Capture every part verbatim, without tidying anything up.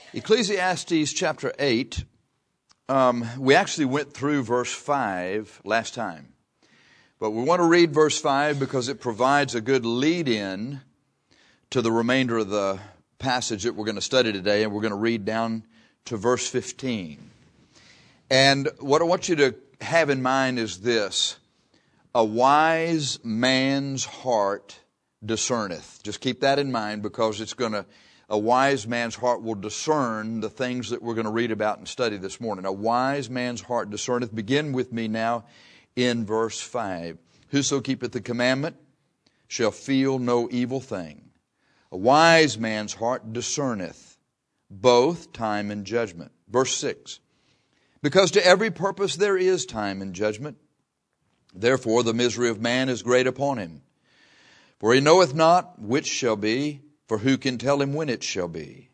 Ecclesiastes chapter eight, um, we actually went through verse five last time. But we want to read verse five because it provides a good lead-in to the remainder of the passage that we're going to study today, and we're going to read down to verse fifteen. And what I want you to have in mind is this: a wise man's heart discerneth. Just keep that in mind, because it's going to, a wise man's heart will discern the things that we're going to read about and study this morning. A wise man's heart discerneth. Begin with me now in verse five. Whoso keepeth the commandment shall feel no evil thing. A wise man's heart discerneth both time and judgment. Verse six. Because to every purpose there is time and judgment. Therefore the misery of man is great upon him. For he knoweth not which shall be, for who can tell him when it shall be?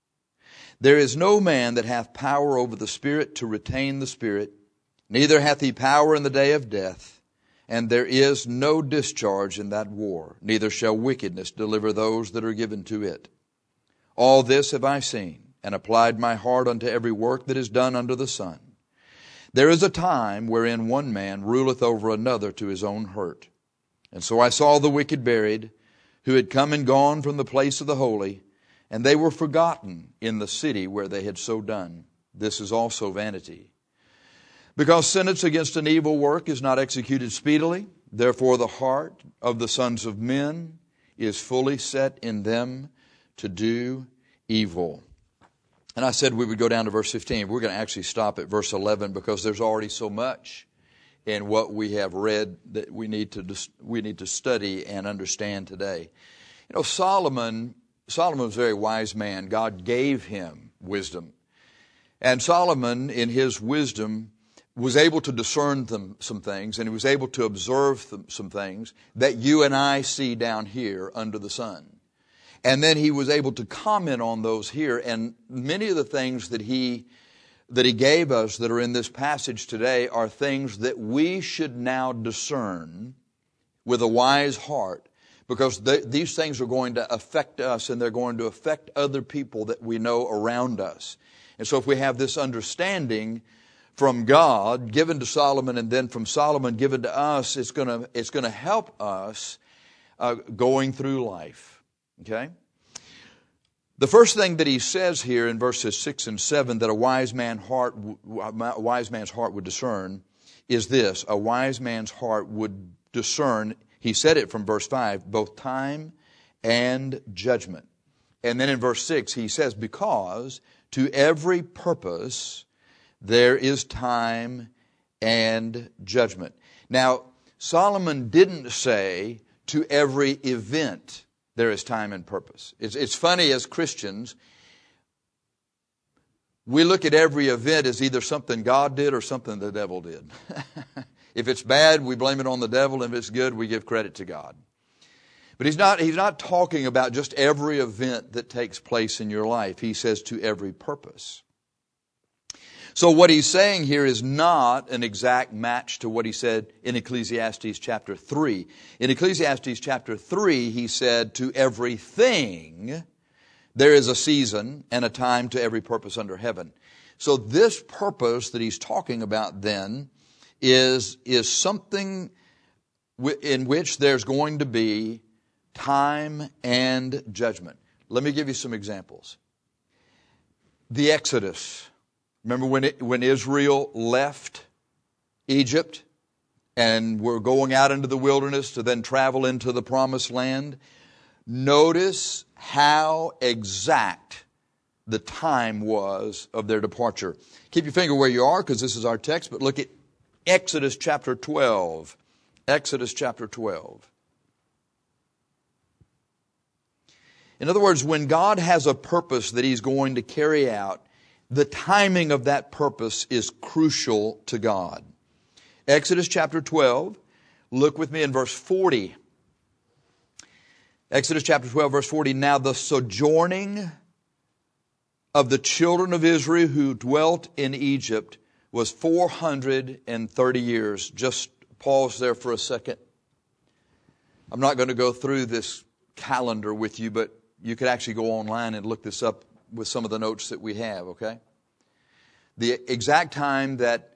There is no man that hath power over the Spirit to retain the Spirit, neither hath he power in the day of death, and there is no discharge in that war, neither shall wickedness deliver those that are given to it. All this have I seen, and applied my heart unto every work that is done under the sun. There is a time wherein one man ruleth over another to his own hurt. And so I saw the wicked buried, who had come and gone from the place of the holy, and they were forgotten in the city where they had so done. This is also vanity. Because sentence against an evil work is not executed speedily, therefore the heart of the sons of men is fully set in them to do evil. And I said we would go down to verse fifteen. We're going to actually stop at verse eleven, because there's already so much in what we have read that we need to we need to study and understand today. You know, Solomon, Solomon was a very wise man. God gave him wisdom. And Solomon, in his wisdom, was able to discern them, some things, and he was able to observe them, some things that you and I see down here under the sun. And then he was able to comment on those here, and many of the things that he that he gave us that are in this passage today are things that we should now discern with a wise heart, because th- these things are going to affect us, and they're going to affect other people that we know around us. And so if we have this understanding from God given to Solomon, and then from Solomon given to us, it's going to it's going to help us uh, going through life. Okay? The first thing that he says here in verses six and seven that a wise man heart, a wise man's heart would discern is this: a wise man's heart would discern, he said it from verse five, both time and judgment. And then in verse six he says, because to every purpose there is time and judgment. Now, Solomon didn't say to every event there is time and purpose. It's, it's funny, as Christians, we look at every event as either something God did or something the devil did. If it's bad, we blame it on the devil. If it's good, we give credit to God. But he's not, he's not talking about just every event that takes place in your life. He says to every purpose. So what he's saying here is not an exact match to what he said in Ecclesiastes chapter three. In Ecclesiastes chapter three, he said, to everything there is a season and a time to every purpose under heaven. So this purpose that he's talking about then is, is something in which there's going to be time and judgment. Let me give you some examples. The Exodus. Remember when it, when Israel left Egypt and were going out into the wilderness to then travel into the promised land? Notice how exact the time was of their departure. Keep your finger where you are, because this is our text, but look at Exodus chapter twelve. Exodus chapter twelve. In other words, when God has a purpose that He's going to carry out, the timing of that purpose is crucial to God. Exodus chapter twelve, look with me in verse forty. Exodus chapter twelve, verse forty. Now the sojourning of the children of Israel who dwelt in Egypt was four hundred thirty years. Just pause there for a second. I'm not going to go through this calendar with you, but you could actually go online and look this up with some of the notes that we have, okay? The exact time that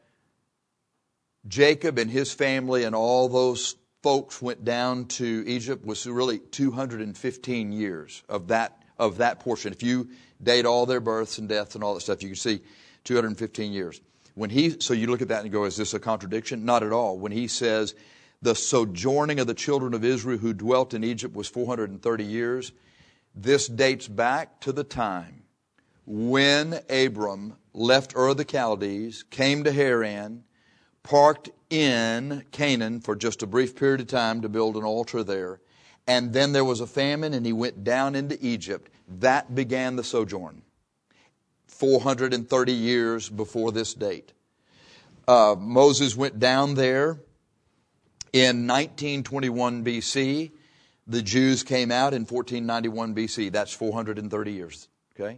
Jacob and his family and all those folks went down to Egypt was really two hundred fifteen years of that of that portion. If you date all their births and deaths and all that stuff, you can see two hundred fifteen years. When he, so you look at that and go, is this a contradiction? Not at all. When he says, the sojourning of the children of Israel who dwelt in Egypt was four hundred thirty years, this dates back to the time when Abram left Ur of the Chaldees, came to Haran, parked in Canaan for just a brief period of time to build an altar there, and then there was a famine and he went down into Egypt. That began the sojourn. four hundred thirty years before this date. Uh, Moses went down there in nineteen twenty-one B C. The Jews came out in fourteen ninety-one B C. That's four hundred thirty years. Okay?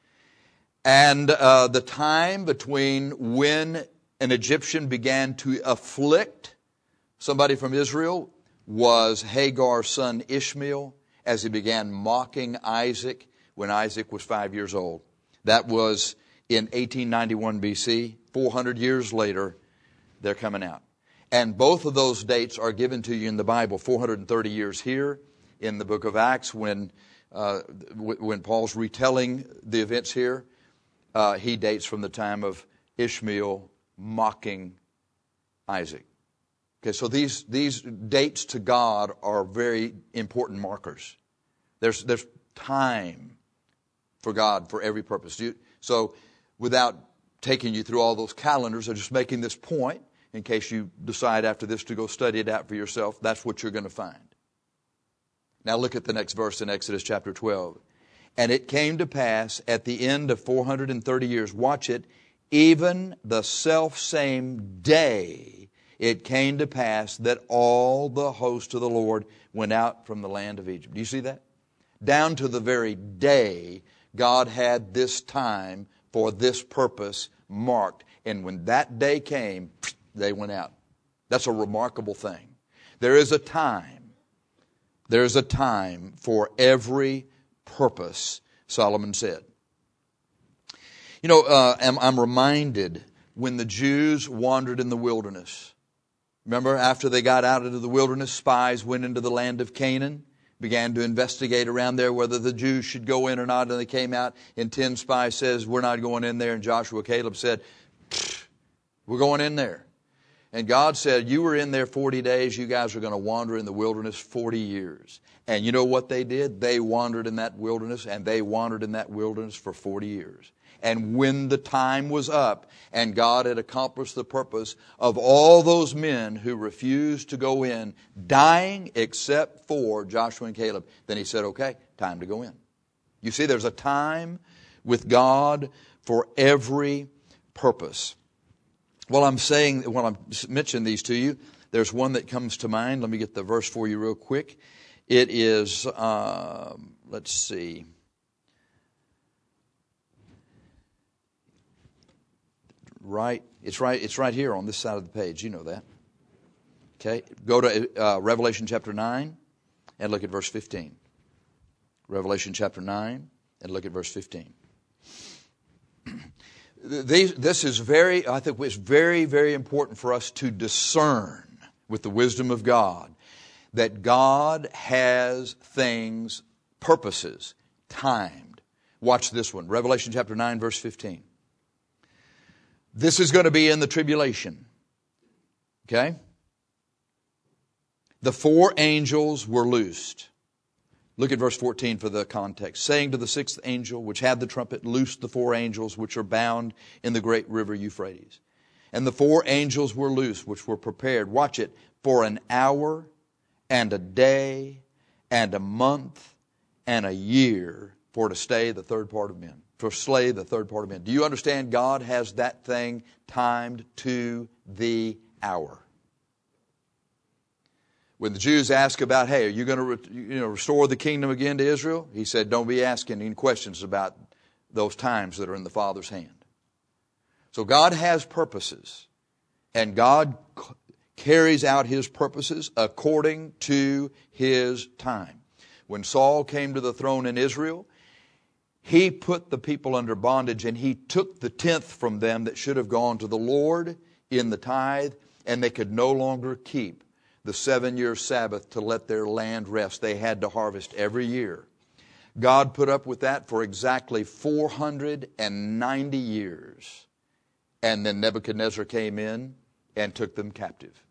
And uh, the time between when an Egyptian began to afflict somebody from Israel was Hagar's son Ishmael, as he began mocking Isaac when Isaac was five years old. That was in eighteen ninety-one B C. four hundred years later, they're coming out. And both of those dates are given to you in the Bible. four hundred thirty years here in the book of Acts when uh, when Paul's retelling the events here. Uh, he dates from the time of Ishmael mocking Isaac. Okay, so these these dates to God are very important markers. There's there's time for God for every purpose. You, so without taking you through all those calendars, I'm just making this point in case you decide after this to go study it out for yourself. That's what you're going to find. Now look at the next verse in Exodus chapter twelve. And it came to pass at the end of four hundred thirty years, watch it, even the selfsame day it came to pass that all the host of the Lord went out from the land of Egypt. Do you see that? Down to the very day God had this time for this purpose marked. And when that day came, they went out. That's a remarkable thing. There is a time. There is a time for every purpose, Solomon said. You know, uh, I'm, I'm reminded when the Jews wandered in the wilderness. Remember, after they got out into the wilderness, spies went into the land of Canaan, began to investigate around there whether the Jews should go in or not, and they came out, and ten spies says, we're not going in there, and Joshua, Caleb said, we're going in there. And God said, you were in there forty days, you guys are going to wander in the wilderness forty years. And you know what they did? They wandered in that wilderness, and they wandered in that wilderness for forty years. And when the time was up, and God had accomplished the purpose of all those men who refused to go in, dying except for Joshua and Caleb, then he said, okay, time to go in. You see, there's a time with God for every purpose. While I'm saying, while I'm mentioning these to you, there's one that comes to mind. Let me get the verse for you real quick. It is, uh, let's see. Right, it's right. It's right here on this side of the page. You know that. Okay, go to uh, Revelation chapter nine and look at verse fifteen. Revelation chapter nine and look at verse fifteen. These, this is very, I think, it's very, very important for us to discern with the wisdom of God that God has things, purposes, timed. Watch this one, Revelation chapter nine, verse fifteen. This is going to be in the tribulation. Okay? The four angels were loosed. Look at verse fourteen for the context. Saying to the sixth angel, which had the trumpet, loose the four angels which are bound in the great river Euphrates. And the four angels were loosed, which were prepared, watch it, for an hour and a day and a month and a year for to stay the third part of men. For slay the third part of men. Do you understand God has that thing timed to the hour? When the Jews ask about, hey, are you going to re- you know, restore the kingdom again to Israel? He said, don't be asking any questions about those times that are in the Father's hand. So God has purposes, and God c- carries out His purposes according to His time. When Saul came to the throne in Israel, He put the people under bondage, and he took the tenth from them that should have gone to the Lord in the tithe, and they could no longer keep the seven-year Sabbath to let their land rest. They had to harvest every year. God put up with that for exactly four hundred ninety years. And then Nebuchadnezzar came in and took them captive.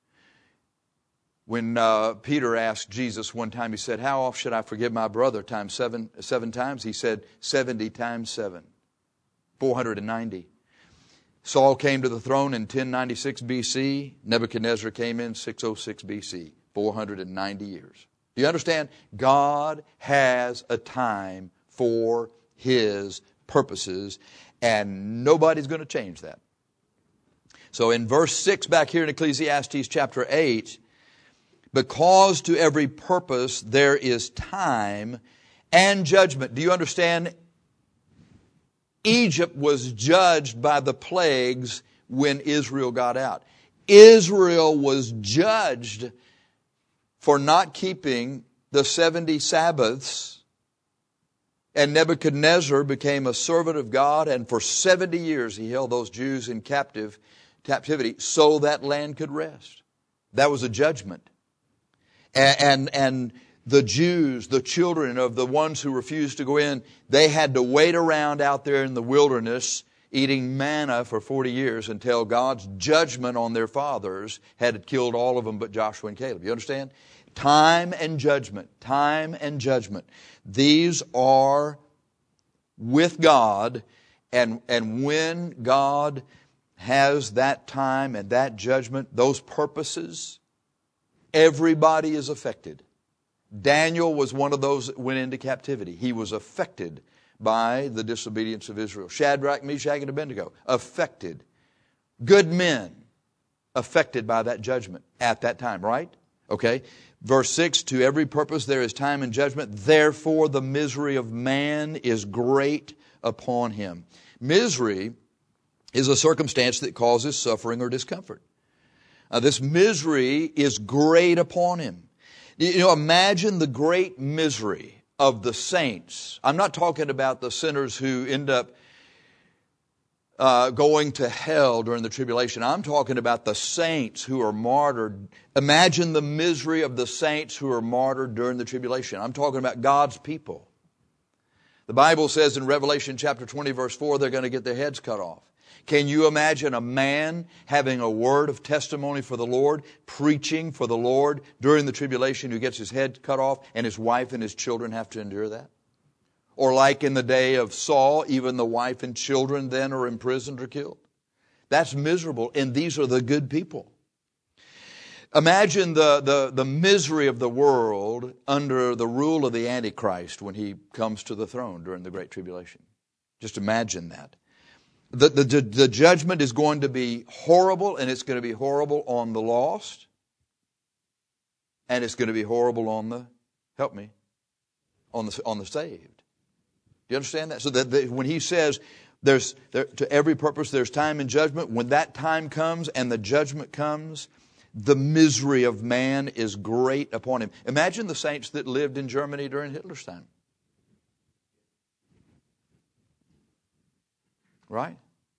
When uh, Peter asked Jesus one time, he said, how often should I forgive my brother? Times seven, seven times? He said, seventy times seven. four hundred ninety. Saul came to the throne in ten ninety-six B C. Nebuchadnezzar came in six oh six B C. four hundred ninety years. Do you understand? God has a time for His purposes, and nobody's going to change that. So in verse six back here in Ecclesiastes chapter eight, because to every purpose there is time and judgment. Do you understand? Egypt was judged by the plagues when Israel got out. Israel was judged for not keeping the seventy Sabbaths. And Nebuchadnezzar became a servant of God, and for seventy years he held those Jews in captive captivity so that land could rest. That was a judgment. And, and, and the Jews, the children of the ones who refused to go in, they had to wait around out there in the wilderness eating manna for forty years until God's judgment on their fathers had killed all of them but Joshua and Caleb. You understand? Time and judgment. Time and judgment. These are with God, and, and when God has that time and that judgment, those purposes, everybody is affected. Daniel was one of those that went into captivity. He was affected by the disobedience of Israel. Shadrach, Meshach, and Abednego, affected. Good men, affected by that judgment at that time, right? Okay. Verse six, to every purpose there is time and judgment. Therefore the misery of man is great upon him. Misery is a circumstance that causes suffering or discomfort. Uh, this misery is great upon him. You know, imagine the great misery of the saints. I'm not talking about the sinners who end up uh, going to hell during the tribulation. I'm talking about the saints who are martyred. Imagine the misery of the saints who are martyred during the tribulation. I'm talking about God's people. The Bible says in Revelation chapter twenty verse four, they're going to get their heads cut off. Can you imagine a man having a word of testimony for the Lord, preaching for the Lord during the tribulation, who gets his head cut off and his wife and his children have to endure that? Or like in the day of Saul, even the wife and children then are imprisoned or killed. That's miserable, and these are the good people. Imagine the, the, the misery of the world under the rule of the Antichrist when he comes to the throne during the Great Tribulation. Just imagine that. The, the, the judgment is going to be horrible, and it's going to be horrible on the lost, and it's going to be horrible on the, help me, on the, on the saved. Do you understand that? So that the, when he says there's there, to every purpose there's time and judgment, when that time comes and the judgment comes, the misery of man is great upon him. Imagine the saints that lived in Germany during Hitler's time. Right?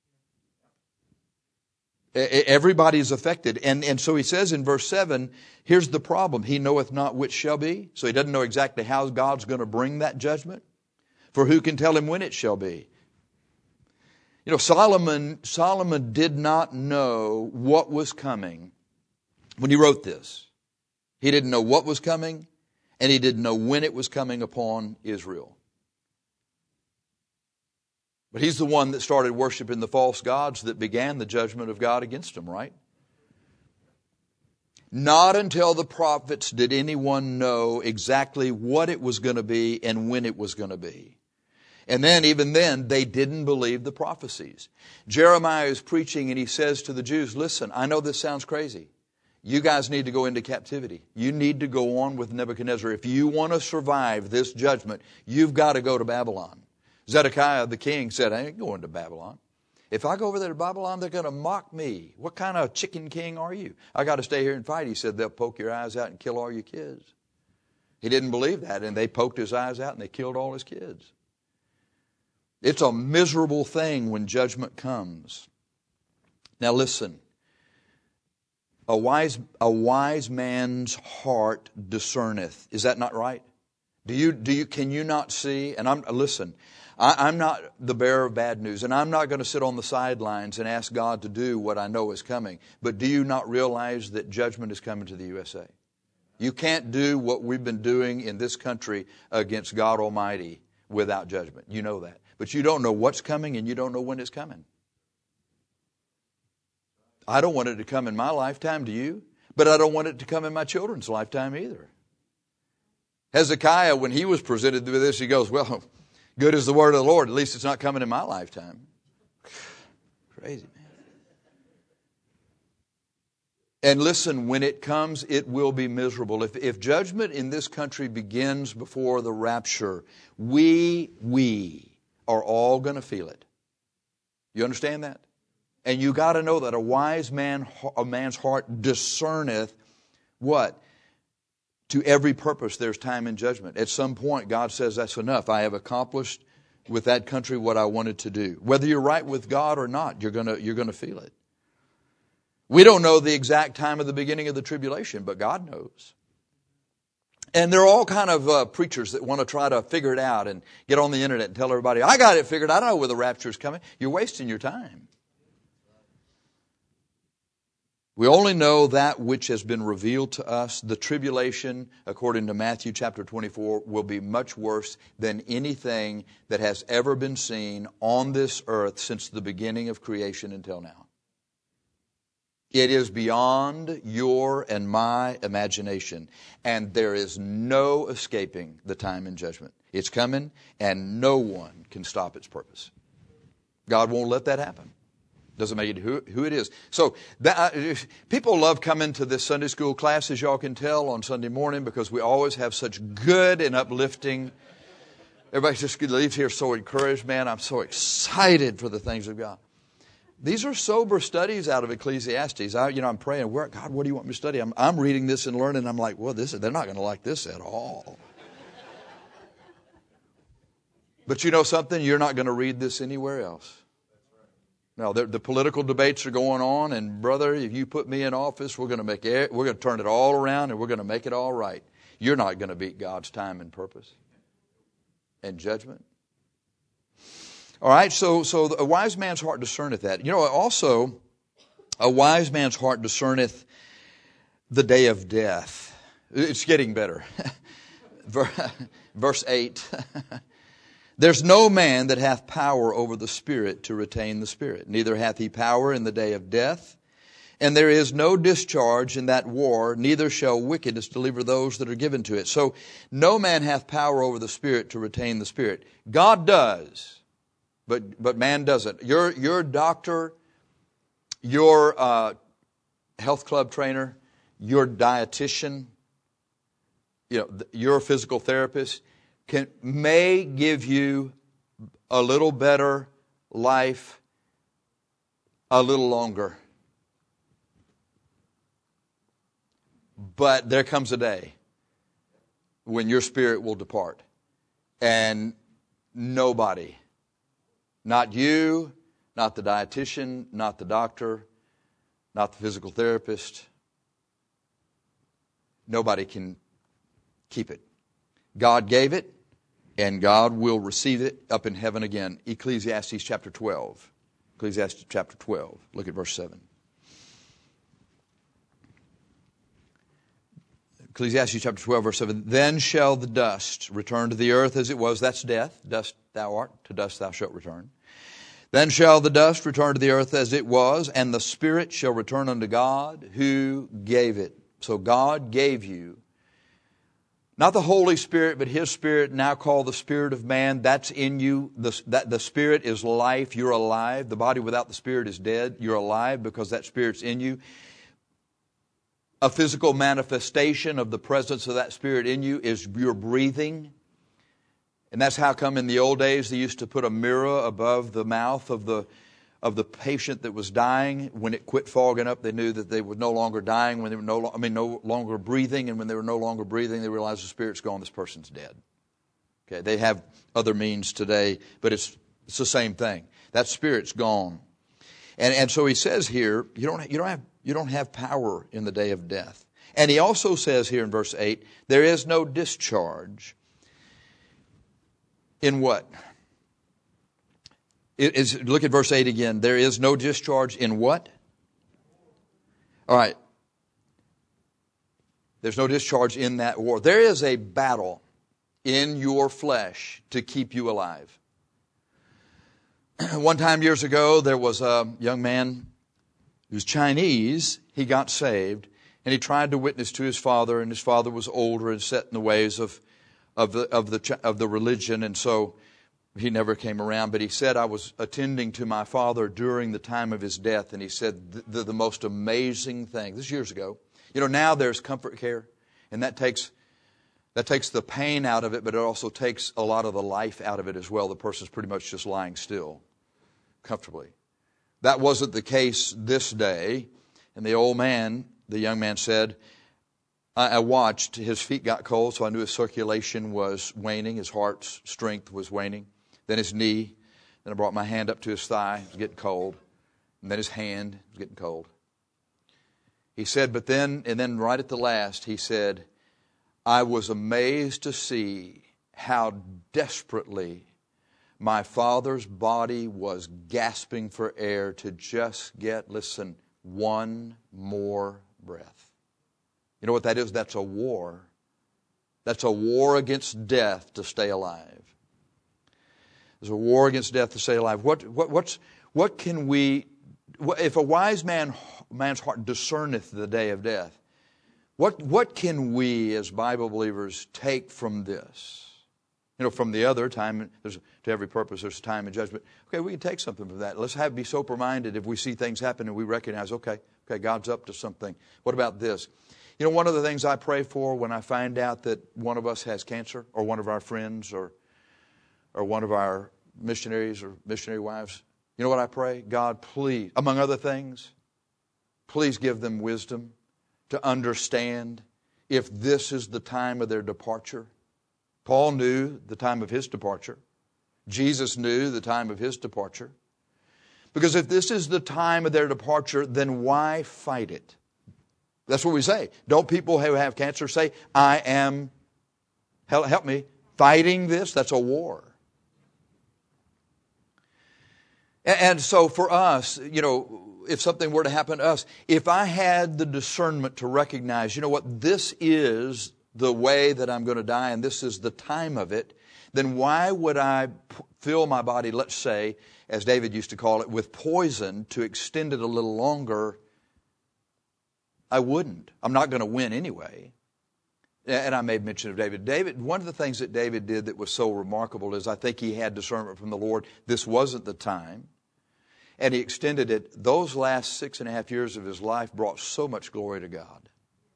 Everybody's affected. And, and so he says in verse seven, here's the problem. He knoweth not which shall be. So he doesn't know exactly how God's going to bring that judgment. For who can tell him when it shall be? You know, Solomon, Solomon did not know what was coming when he wrote this. He didn't know what was coming, and he didn't know when it was coming upon Israel. But he's the one that started worshiping the false gods that began the judgment of God against them, right? Not until the prophets did anyone know exactly what it was going to be and when it was going to be. And then, even then, they didn't believe the prophecies. Jeremiah is preaching and he says to the Jews, listen, I know this sounds crazy. You guys need to go into captivity. You need to go on with Nebuchadnezzar. If you want to survive this judgment, you've got to go to Babylon. Zedekiah, the king, said, I ain't going to Babylon. If I go over there to Babylon, they're going to mock me. What kind of chicken king are you? I got to stay here and fight. He said, they'll poke your eyes out and kill all your kids. He didn't believe that, and they poked his eyes out and they killed all his kids. It's a miserable thing when judgment comes. Now listen. A wise, a wise man's heart discerneth. Is that not right? Do you, do you, can you not see? And I'm, listen, I, I'm not the bearer of bad news, and I'm not going to sit on the sidelines and ask God to do what I know is coming. But do you not realize that judgment is coming to the U S A? You can't do what we've been doing in this country against God Almighty without judgment. You know that. But you don't know what's coming, and you don't know when it's coming. I don't want it to come in my lifetime, do you? But I don't want it to come in my children's lifetime either. Hezekiah, when he was presented with this, he goes, well, good is the word of the Lord. At least it's not coming in my lifetime. Crazy, man. And listen, when it comes, it will be miserable. If, if judgment in this country begins before the rapture, we, we are all going to feel it. You understand that? And you got to know that a wise man, a man's heart discerneth what? To every purpose there's time and judgment. At some point, God says, that's enough. I have accomplished with that country what I wanted to do. Whether you're right with God or not, you're going to, you're going to feel it. We don't know the exact time of the beginning of the tribulation, but God knows. And there are all kind of uh, preachers that want to try to figure it out and get on the internet and tell everybody, I got it figured out. I know where the rapture is coming. You're wasting your time. We only know that which has been revealed to us. The tribulation, according to Matthew chapter twenty-four, will be much worse than anything that has ever been seen on this earth since the beginning of creation until now. It is beyond your and my imagination, and there is no escaping the time and judgment. It's coming, and no one can stop its purpose. God won't let that happen. Doesn't make it who, who it is. So that, uh, people love coming to this Sunday school class, as y'all can tell, on Sunday morning, because we always have such good and uplifting. Everybody just leaves here so encouraged. Man, I'm so excited for the things of God. These are sober studies out of Ecclesiastes. I, you know, I'm praying, where, God, what do you want me to study? I'm, I'm reading this and learning. I'm like, well, this they're not going to like this at all. But you know something? You're not going to read this anywhere else. Now, the, the political debates are going on, and brother, if you put me in office, we're going to make it, we're going to turn it all around, and we're going to make it all right. You're not going to beat God's time and purpose and judgment. All right, so so a wise man's heart discerneth that. You know, also, a wise man's heart discerneth the day of death. It's getting better. Verse eight. There's no man that hath power over the Spirit to retain the Spirit. Neither hath he power in the day of death. And there is no discharge in that war, neither shall wickedness deliver those that are given to it. So no man hath power over the Spirit to retain the Spirit. God does, but but man doesn't. Your, your doctor, your uh, health club trainer, your dietitian, you know, your physical therapist, Can, may give you a little better life a little longer. But there comes a day when your spirit will depart. And nobody, not you, not the dietitian, not the doctor, not the physical therapist, nobody can keep it. God gave it, and God will receive it up in heaven again. Ecclesiastes chapter twelve. Ecclesiastes chapter twelve. Look at verse seven. Ecclesiastes chapter twelve, verse seven. Then shall the dust return to the earth as it was. That's death. Dust thou art, to dust thou shalt return. Then shall the dust return to the earth as it was, and the spirit shall return unto God who gave it. So God gave you, not the Holy Spirit, but His Spirit, now called the Spirit of man. That's in you. The, that, the Spirit is life. You're alive. The body without the Spirit is dead. You're alive because that Spirit's in you. A physical manifestation of the presence of that Spirit in you is your breathing. And that's how come in the old days they used to put a mirror above the mouth of the of the patient that was dying. When it quit fogging up, they knew that they were no longer dying. When they were no, I mean, no longer breathing, and when they were no longer breathing, they realized the spirit's gone. This person's dead. Okay, they have other means today, but it's It's the same thing. That spirit's gone. And and so he says here, you don't you don't have you don't have power in the day of death. And he also says here in verse eight, there is no discharge. In what? It is, look at verse eight again. There is no discharge in what? All right. There's no discharge in that war. There is a battle in your flesh to keep you alive. One time years ago, there was a young man who's Chinese. He got saved, and he tried to witness to his father, and his father was older and set in the ways of of the of the of the religion, and so he never came around. But he said, I was attending to my father during the time of his death, and he said the, the, the most amazing thing. This is years ago. You know, now there's comfort care, and that takes that takes the pain out of it, but it also takes a lot of the life out of it as well. The person's pretty much just lying still, comfortably. That wasn't the case this day. And the old man, the young man said, I, I watched, his feet got cold, so I knew his circulation was waning, his heart's strength was waning. Then his knee, then I brought my hand up to his thigh, it was getting cold. And then his hand, it was getting cold. He said, but then, and then right at the last, he said, I was amazed to see how desperately my father's body was gasping for air to just get, listen, one more breath. You know what that is? That's a war. That's a war against death to stay alive. There's a war against death to stay alive. What, what, what's, what can we, if a wise man, man's heart discerneth the day of death, what, what can we as Bible believers take from this? You know, from the other time, there's, to every purpose, there's time and judgment. Okay, we can take something from that. Let's have be sober-minded if we see things happen and we recognize, okay, okay, God's up to something. What about this? You know, one of the things I pray for when I find out that one of us has cancer, or one of our friends, or or one of our missionaries or missionary wives, you know what I pray? God, please, among other things, please give them wisdom to understand if this is the time of their departure. Paul knew the time of his departure. Jesus knew the time of his departure. Because if this is the time of their departure, then why fight it? That's what we say. Don't people who have cancer say, I am, help, help me, fighting this? That's a war. And, and so for us, you know, if something were to happen to us, if I had the discernment to recognize, you know what, this is the way that I'm going to die, and this is the time of it, then why would I fill my body, let's say, as David used to call it, with poison to extend it a little longer? I wouldn't. I'm not going to win anyway. And I made mention of David. David, one of the things that David did that was so remarkable is I think he had discernment from the Lord. This wasn't the time. And he extended it. Those last six and a half years of his life brought so much glory to God.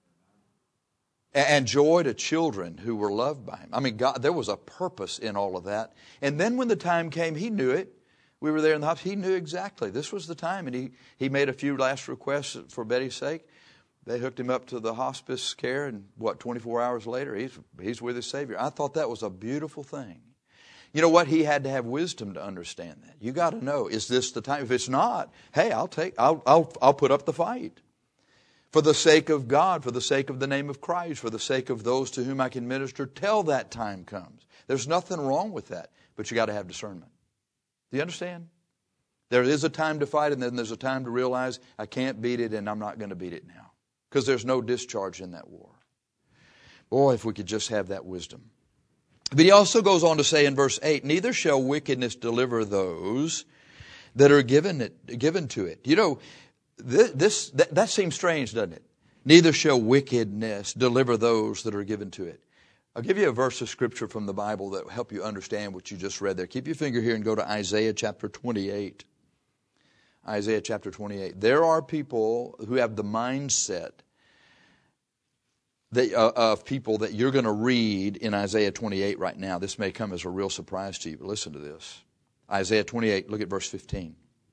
And joy to children who were loved by him. I mean, God, there was a purpose in all of that. And then when the time came, he knew it. We were there in the hospital. He knew exactly. This was the time. And he, he made a few last requests for Betty's sake. They hooked him up to the hospice care. And what, twenty-four hours later, he's, he's with his Savior. I thought that was a beautiful thing. You know what? He had to have wisdom to understand that. You got to know, is this the time? If it's not, hey, I'll take, I'll, I'll, I'll put up the fight. For the sake of God, for the sake of the name of Christ, for the sake of those to whom I can minister till that time comes. There's nothing wrong with that, but you got to have discernment. Do you understand? There is a time to fight, and then there's a time to realize I can't beat it, and I'm not going to beat it now. Because there's no discharge in that war. Boy, if we could just have that wisdom. But he also goes on to say in verse eight, neither shall wickedness deliver those that are given it, given to it. You know, This, this that, that seems strange, doesn't it? Neither shall wickedness deliver those that are given to it. I'll give you a verse of Scripture from the Bible that will help you understand what you just read there. Keep your finger here and go to Isaiah chapter twenty-eight. Isaiah chapter twenty-eight. There are people who have the mindset that, uh, of people that you're going to read in Isaiah twenty-eight right now. This may come as a real surprise to you, but listen to this. Isaiah twenty-eight, look at verse fifteen.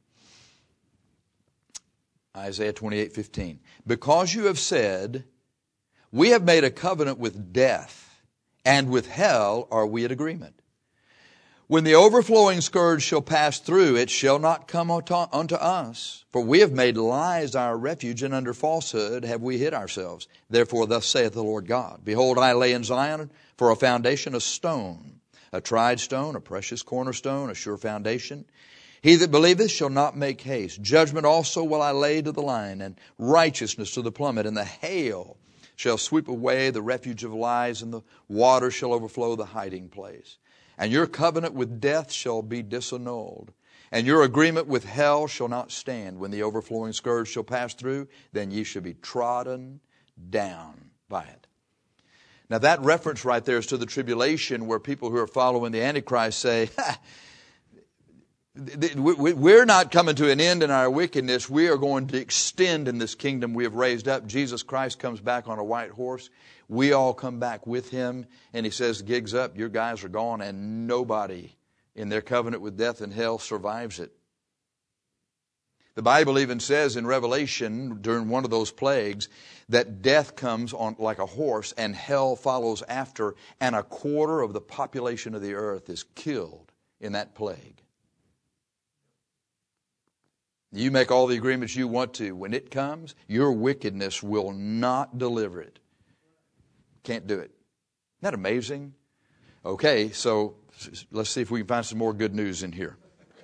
Isaiah twenty-eight fifteen. Because you have said, we have made a covenant with death, and with hell are we at agreement. When the overflowing scourge shall pass through, it shall not come unto us. For we have made lies our refuge, and under falsehood have we hid ourselves. Therefore thus saith the Lord God, Behold, I lay in Zion for a foundation a stone, a tried stone, a precious cornerstone, a sure foundation. He that believeth shall not make haste. Judgment also will I lay to the line, and righteousness to the plummet, and the hail shall sweep away the refuge of lies, and the water shall overflow the hiding place. And your covenant with death shall be disannulled, and your agreement with hell shall not stand. When the overflowing scourge shall pass through, then ye shall be trodden down by it. Now that reference right there is to the tribulation, where people who are following the Antichrist say, ha, we're not coming to an end in our wickedness. We are going to extend in this kingdom we have raised up. Jesus Christ comes back on a white horse. We all come back with him, and he says, gig's up, your guys are gone, and nobody in their covenant with death and hell survives it. The Bible even says in Revelation, during one of those plagues, that death comes on like a horse, and hell follows after, and a quarter of the population of the earth is killed in that plague. You make all the agreements you want to. When it comes, your wickedness will not deliver it. Can't do it. Isn't that amazing? Okay, so let's see if we can find some more good news in here.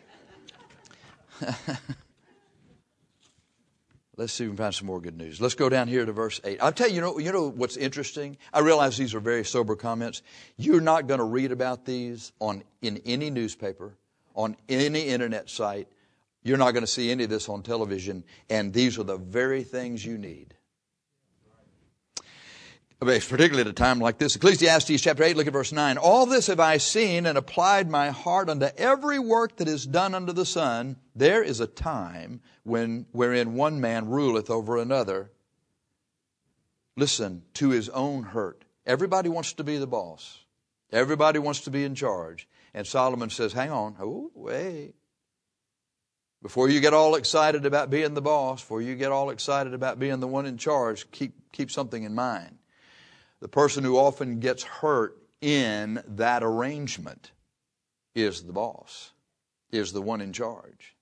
Let's see if we can find some more good news. Let's go down here to verse eight. I'll tell you, you know, you know what's interesting? I realize these are very sober comments. You're not going to read about these on in any newspaper, on any internet site. You're not going to see any of this on television, and these are the very things you need. Particularly at a time like this. Ecclesiastes chapter eight, look at verse nine. All this have I seen and applied my heart unto every work that is done under the sun. There is a time when wherein one man ruleth over another. Listen, to his own hurt. Everybody wants to be the boss. Everybody wants to be in charge. And Solomon says, hang on. Oh, wait. Before you get all excited about being the boss, before you get all excited about being the one in charge, keep keep something in mind. The person who often gets hurt in that arrangement is the boss, is the one in charge.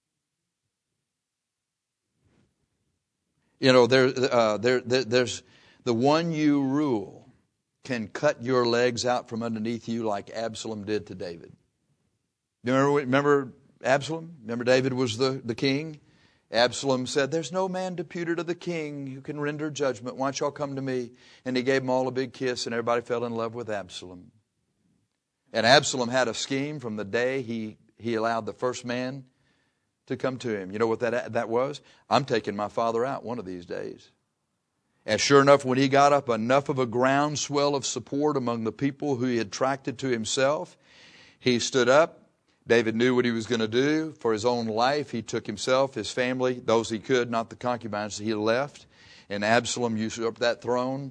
You know, there, uh, there, there, there's the one you rule can cut your legs out from underneath you like Absalom did to David. You remember, remember Absalom? Remember David was the, the king? Absalom said, there's no man deputed of the king who can render judgment. Why don't y'all come to me? And he gave them all a big kiss, and everybody fell in love with Absalom. And Absalom had a scheme from the day he, he allowed the first man to come to him. You know what that, that was? I'm taking my father out one of these days. And sure enough, when he got up enough of a groundswell of support among the people who he had attracted to himself, he stood up. David knew what he was going to do for his own life. He took himself, his family, those he could, not the concubines he left. And Absalom usurped that throne.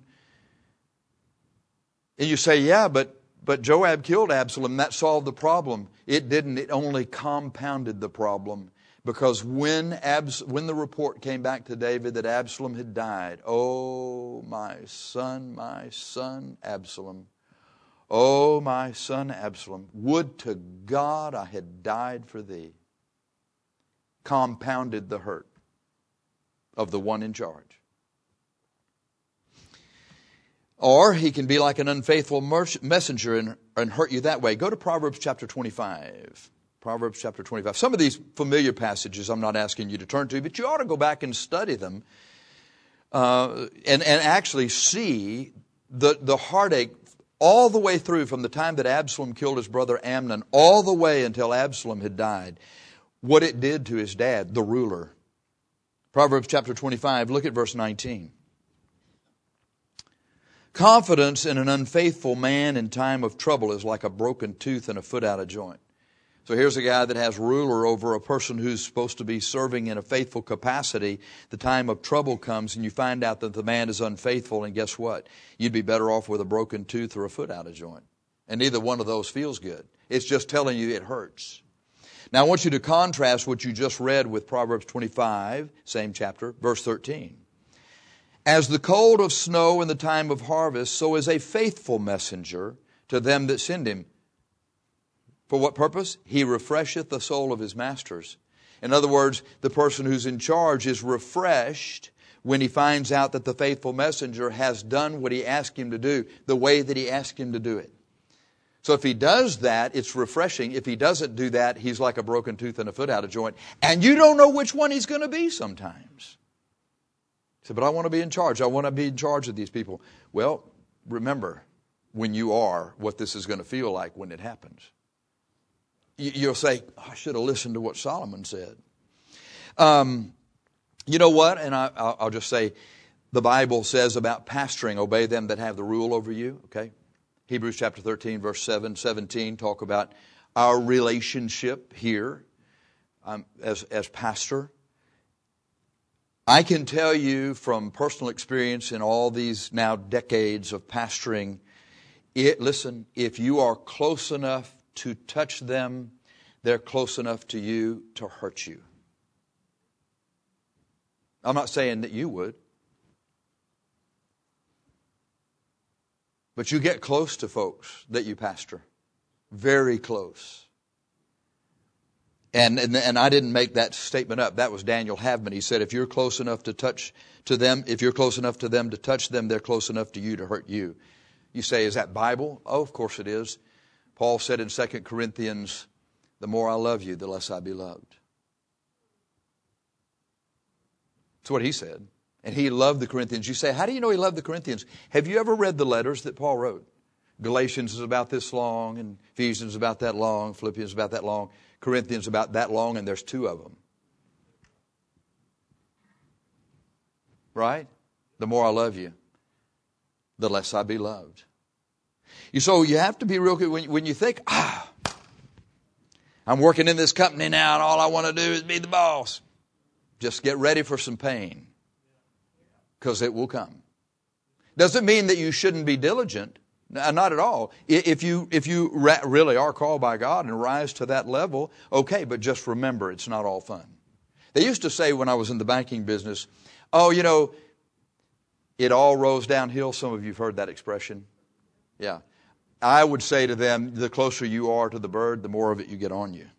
And you say, yeah, but, but Joab killed Absalom. That solved the problem. It didn't. It only compounded the problem. Because when, Abs- when the report came back to David that Absalom had died, oh, my son, my son, Absalom. Oh, my son Absalom, would to God I had died for thee. Compounded the hurt of the one in charge. Or he can be like an unfaithful messenger and, and hurt you that way. Go to Proverbs chapter twenty-five. Proverbs chapter twenty-five. Some of these familiar passages I'm not asking you to turn to, but you ought to go back and study them uh, and, and actually see the, the heartache all the way through from the time that Absalom killed his brother Amnon, all the way until Absalom had died, what it did to his dad, the ruler. Proverbs chapter twenty-five, look at verse nineteen. Confidence in an unfaithful man in time of trouble is like a broken tooth and a foot out of joint. So here's a guy that has ruler over a person who's supposed to be serving in a faithful capacity. The time of trouble comes and you find out that the man is unfaithful, and guess what? You'd be better off with a broken tooth or a foot out of joint. And neither one of those feels good. It's just telling you it hurts. Now I want you to contrast what you just read with Proverbs twenty-five, same chapter, verse thirteen. As the cold of snow in the time of harvest, so is a faithful messenger to them that send him. For what purpose? He refresheth the soul of his masters. In other words, the person who's in charge is refreshed when he finds out that the faithful messenger has done what he asked him to do, the way that he asked him to do it. So if he does that, it's refreshing. If he doesn't do that, he's like a broken tooth and a foot out of joint. And you don't know which one he's going to be sometimes. He said, but I want to be in charge. I want to be in charge of these people. Well, remember, when you are, what this is going to feel like when it happens. You'll say, oh, I should have listened to what Solomon said. Um, you know what? And I, I'll just say, the Bible says about pastoring, obey them that have the rule over you. Okay, Hebrews chapter thirteen, verse seven, seventeen, talk about our relationship here um, as, as pastor. I can tell you from personal experience in all these now decades of pastoring, it, listen, if you are close enough to touch them, they're close enough to you to hurt you. I'm not saying that you would. But you get close to folks that you pastor. Very close. And, and and I didn't make that statement up. That was Daniel Havman. He said, if you're close enough to touch to them, if you're close enough to them to touch them, they're close enough to you to hurt you. You say, is that Bible? Oh, of course it is. Paul said in Second Corinthians, the more I love you, the less I be loved. That's what he said. And he loved the Corinthians. You say, how do you know he loved the Corinthians? Have you ever read the letters that Paul wrote? Galatians is about this long, and Ephesians is about that long, Philippians is about that long, Corinthians about that long, and there's two of them. Right? The more I love you, the less I be loved. You So you have to be real good when, when you think, ah, I'm working in this company now, and all I want to do is be the boss. Just get ready for some pain, because it will come. Doesn't mean that you shouldn't be diligent. Not at all. If you if you really are called by God and rise to that level, okay, but just remember, it's not all fun. They used to say when I was in the banking business, oh, you know, it all rolls downhill. Some of you have heard that expression. Yeah. I would say to them, the closer you are to the bird, the more of it you get on you.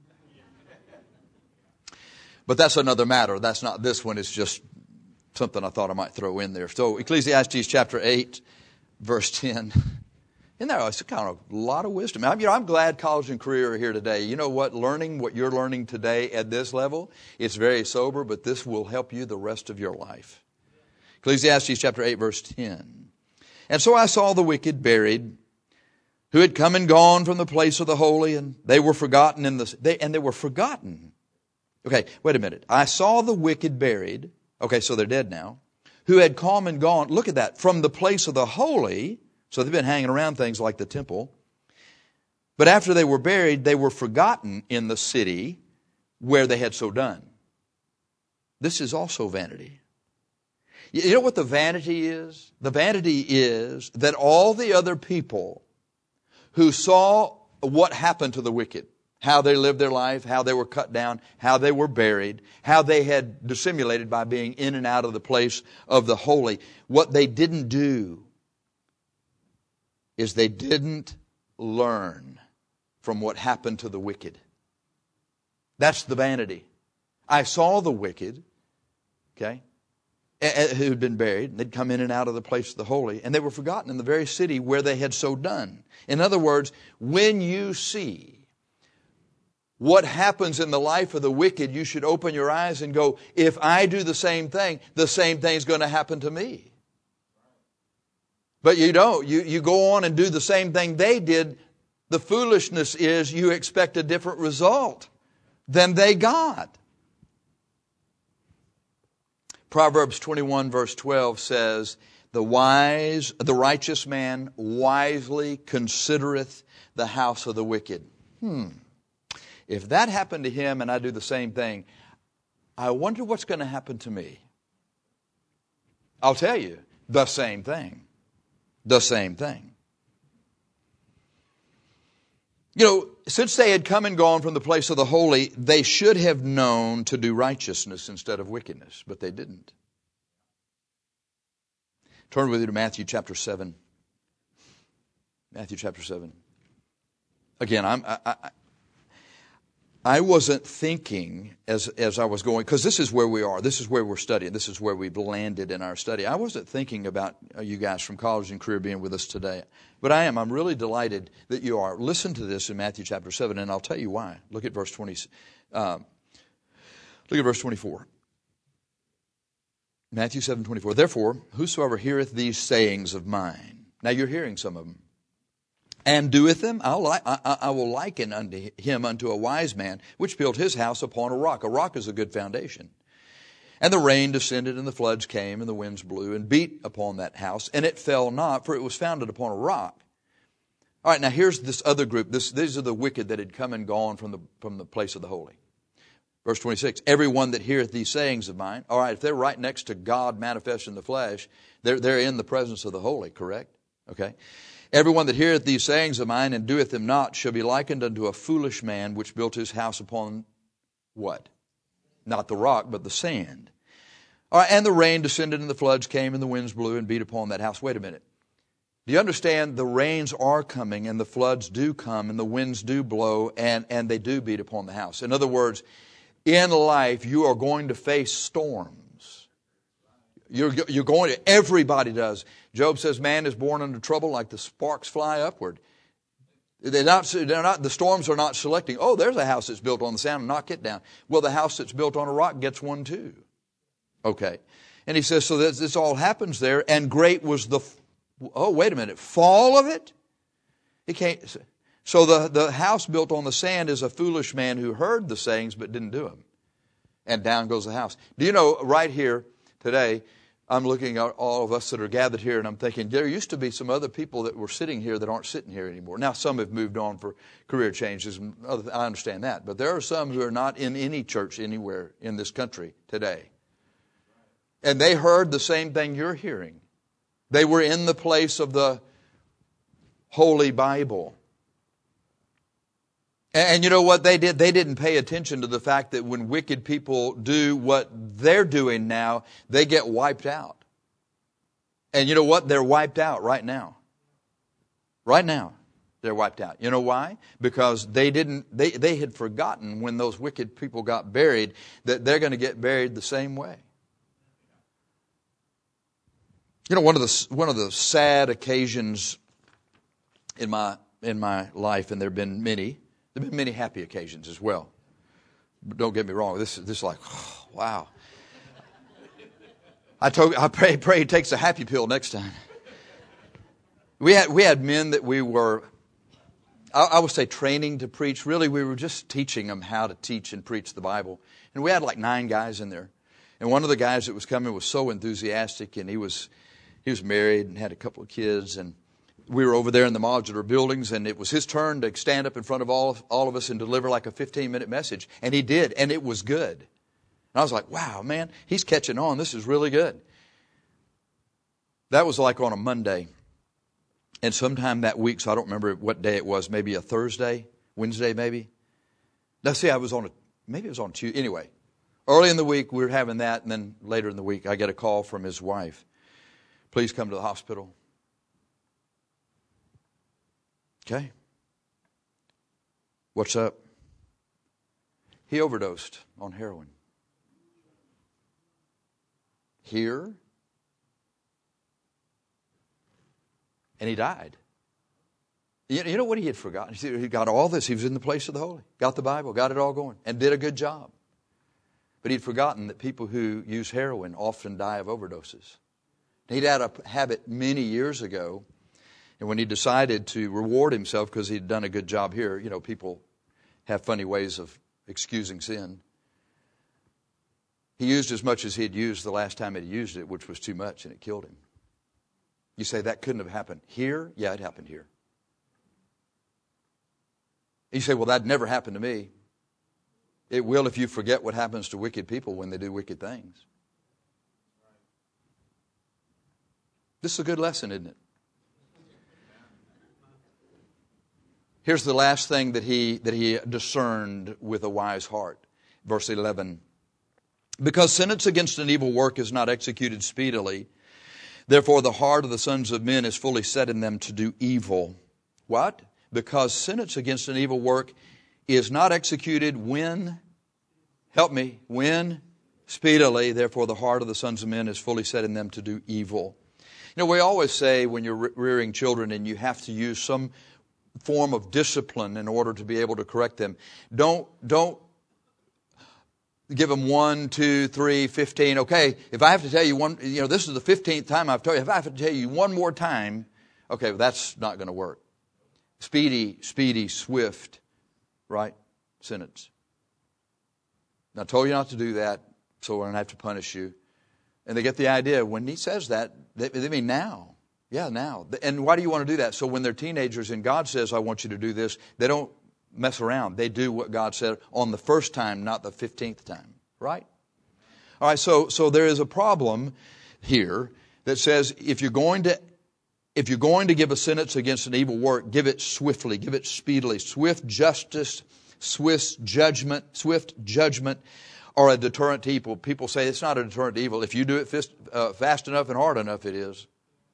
But that's another matter. That's not this one. It's just something I thought I might throw in there. So Ecclesiastes chapter eight, verse ten. Isn't there a kind of a lot of wisdom? I'm, you know, I'm glad college and career are here today. You know what? Learning what you're learning today at this level, it's very sober, but this will help you the rest of your life. Ecclesiastes chapter eight, verse ten. And so I saw the wicked buried, who had come and gone from the place of the holy, and they were forgotten in the they and they were forgotten. Okay, wait a minute. I saw the wicked buried. Okay, so they're dead now. Who had come and gone. Look at that. From the place of the holy. So they've been hanging around things like the temple. But after they were buried, they were forgotten in the city where they had so done. This is also vanity. You know what the vanity is? The vanity is that all the other people who saw what happened to the wicked, how they lived their life, how they were cut down, how they were buried, how they had dissimulated by being in and out of the place of the holy, what they didn't do is they didn't learn from what happened to the wicked. That's the vanity. I saw the wicked, okay, who had been buried. They'd come in and out of the place of the holy, and they were forgotten in the very city where they had so done. In other words, when you see what happens in the life of the wicked, you should open your eyes and go, if I do the same thing, the same thing's going to happen to me. But you don't. You, you go on and do the same thing they did. The foolishness is you expect a different result than they got. Proverbs twenty-one verse twelve says, the wise, the righteous man wisely considereth the house of the wicked. Hmm. If that happened to him and I do the same thing, I wonder what's going to happen to me. I'll tell you, the same thing. The same thing. You know, since they had come and gone from the place of the holy, they should have known to do righteousness instead of wickedness, but they didn't. Turn with me to Matthew chapter seven. Matthew chapter seven. Again, I'm, I, I, I wasn't thinking as as I was going, because this is where we are. This is where we're studying. This is where we've landed in our study. I wasn't thinking about you guys from college and career being with us today. But I am. I'm really delighted that you are. Listen to this in Matthew chapter seven, and I'll tell you why. Look at verse twenty. Um, look at verse twenty-four. Matthew seven twenty-four. Therefore, whosoever heareth these sayings of mine. Now you're hearing some of them. And doeth them, I'll li- I, I will liken unto him unto a wise man, which built his house upon a rock. A rock is a good foundation. And the rain descended, and the floods came, and the winds blew, and beat upon that house, and it fell not, for it was founded upon a rock. All right, now here's this other group. This, these are the wicked that had come and gone from the, from the place of the holy. Verse twenty-six, everyone that heareth these sayings of mine. All right, if they're right next to God manifest in the flesh, they're, they're in the presence of the holy, correct? Okay. Everyone that heareth these sayings of mine and doeth them not shall be likened unto a foolish man which built his house upon what? Not the rock, but the sand. All right, and the rain descended, and the floods came, and the winds blew and beat upon that house. Wait a minute. Do you understand the rains are coming, and the floods do come, and the winds do blow, and, and they do beat upon the house? In other words, in life you are going to face storms. You're, you're going to, everybody does. Job says man is born under trouble like the sparks fly upward. They're not, they're not, the storms are not selecting, oh, there's a house that's built on the sand, knock it down. Well, the house that's built on a rock gets one too. Okay. And he says, so this, this all happens there, and great was the, oh, wait a minute, fall of it? He can't, so the, the house built on the sand is a foolish man who heard the sayings but didn't do them. And down goes the house. Do you know, right here today, I'm looking at all of us that are gathered here, and I'm thinking, there used to be some other people that were sitting here that aren't sitting here anymore. Now, some have moved on for career changes, and other, I understand that. But there are some who are not in any church anywhere in this country today. And they heard the same thing you're hearing. They were in the place of the Holy Bible. And you know what they did? They didn't pay attention to the fact that when wicked people do what they're doing now, they get wiped out. And you know what? They're wiped out right now. Right now, they're wiped out. You know why? Because they didn't, they, they had forgotten when those wicked people got buried that they're going to get buried the same way. You know, one of the, one of the sad occasions in my, in my life, and there have been many, there have been many happy occasions as well. But don't get me wrong. This, this is like, oh, wow. I told, I pray, pray he takes a happy pill next time. We had, we had men that we were, I, I would say training to preach. Really, we were just teaching them how to teach and preach the Bible. And we had like nine guys in there. And one of the guys that was coming was so enthusiastic, and he was, he was married and had a couple of kids, and we were over there in the modular buildings, and it was his turn to stand up in front of all, all of us and deliver like a fifteen-minute message. And he did, and it was good. And I was like, wow, man, he's catching on. This is really good. That was like on a Monday. And sometime that week, so I don't remember what day it was, maybe a Thursday, Wednesday maybe. Now, see, I was on a, maybe it was on a Tuesday. Anyway, early in the week, we were having that, and then later in the week, I get a call from his wife. Please come to the hospital. Okay. What's up? He overdosed on heroin. Here. And he died. You know what he had forgotten? He got all this. He was in the place of the holy. Got the Bible. Got it all going. And did a good job. But he'd forgotten that people who use heroin often die of overdoses. He'd had a habit many years ago. And when he decided to reward himself because he'd done a good job here, you know, people have funny ways of excusing sin. He used as much as he'd used the last time he'd used it, which was too much, and it killed him. You say, that couldn't have happened here? Yeah, it happened here. You say, well, that never happened to me. It will if you forget what happens to wicked people when they do wicked things. This is a good lesson, isn't it? Here's the last thing that he that he discerned with a wise heart. Verse eleven. Because sentence against an evil work is not executed speedily, therefore the heart of the sons of men is fully set in them to do evil. What? Because sentence against an evil work is not executed when, help me, when? Speedily. Therefore the heart of the sons of men is fully set in them to do evil. You know, we always say when you're rearing children and you have to use some form of discipline in order to be able to correct them, don't, don't give them one, two, three, fifteen. Okay, if I have to tell you one, you know, this is the fifteenth time I've told you. If I have to tell you one more time, okay, well, that's not going to work. Speedy, speedy, swift, right? Sentence. I told you not to do that, so we're going to have to punish you. And they get the idea. When he says that, they, they mean now. Yeah, now. And why do you want to do that? So when they're teenagers and God says, I want you to do this, they don't mess around. They do what God said on the first time, not the fifteenth time. Right? All right, so so there is a problem here that says if you're going to if you're going to give a sentence against an evil work, give it swiftly, give it speedily. Swift justice, swift judgment, swift judgment are a deterrent to evil. People say it's not a deterrent to evil. If you do it fast, uh, fast enough and hard enough, it is.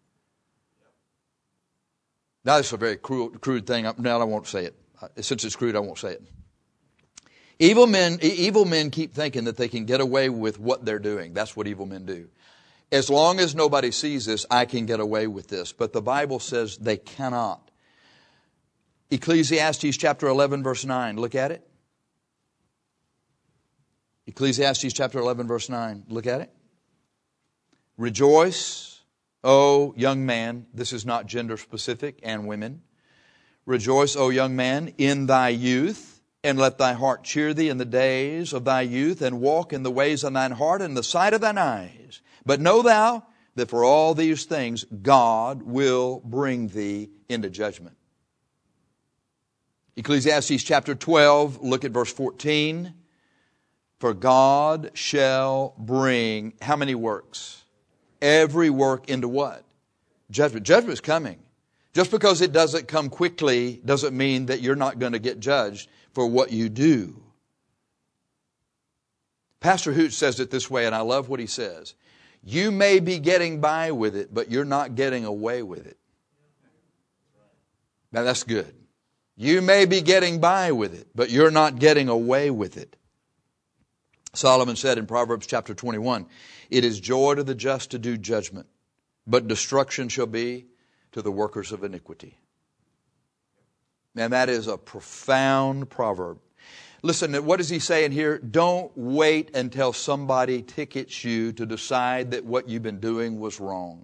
Now, this is a very crude, crude thing. Now, I won't say it. Since it's crude, I won't say it. Evil men, evil men keep thinking that they can get away with what they're doing. That's what evil men do. As long as nobody sees this, I can get away with this. But the Bible says they cannot. Ecclesiastes chapter eleven, verse nine. Look at it. Ecclesiastes chapter eleven, verse nine. Look at it. Rejoice, O young man. This is not gender specific, and women. Rejoice, O young man, in thy youth, and let thy heart cheer thee in the days of thy youth, and walk in the ways of thine heart and the sight of thine eyes. But know thou that for all these things God will bring thee into judgment. Ecclesiastes chapter twelve, look at verse fourteen. For God shall bring how many works? Every work into what? Judgment. Judgment is coming. Just because it doesn't come quickly doesn't mean that you're not going to get judged for what you do. Pastor Hooch says it this way, and I love what he says. You may be getting by with it, but you're not getting away with it. Now that's good. You may be getting by with it, but you're not getting away with it. Solomon said in Proverbs chapter twenty-one, it is joy to the just to do judgment, but destruction shall be to the workers of iniquity. And that is a profound proverb. Listen, what is he saying here? Don't wait until somebody tickets you to decide that what you've been doing was wrong.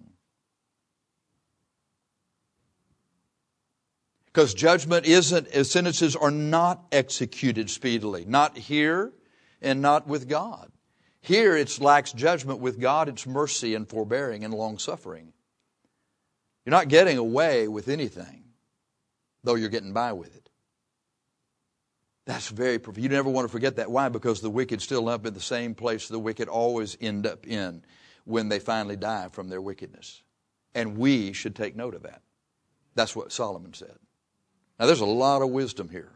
Because judgment isn't, sentences are not executed speedily. Not here and not with God. Here it's lax judgment. With God it's mercy and forbearing and long-suffering. You're not getting away with anything, though you're getting by with it. That's very, you never want to forget that. Why? Because the wicked still end up in the same place the wicked always end up in when they finally die from their wickedness. And we should take note of that. That's what Solomon said. Now there's a lot of wisdom here.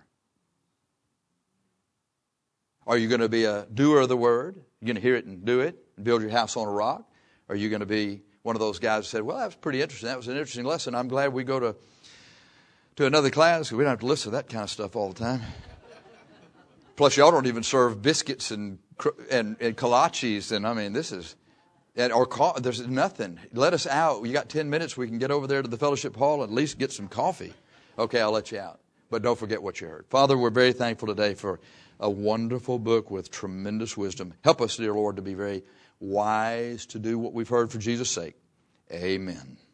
Are you going to be a doer of the word? You're going to hear it and do it and build your house on a rock? Or are you going to be one of those guys who said, well, that was pretty interesting. That was an interesting lesson. I'm glad we go to, to another class because we don't have to listen to that kind of stuff all the time. Plus, y'all don't even serve biscuits and and, and kolaches. And, I mean, this is, and, or there's nothing. Let us out. You got ten minutes. We can get over there to the fellowship hall and at least get some coffee. Okay, I'll let you out. But don't forget what you heard. Father, we're very thankful today for a wonderful book with tremendous wisdom. Help us, dear Lord, to be very wise to do what we've heard for Jesus' sake. Amen.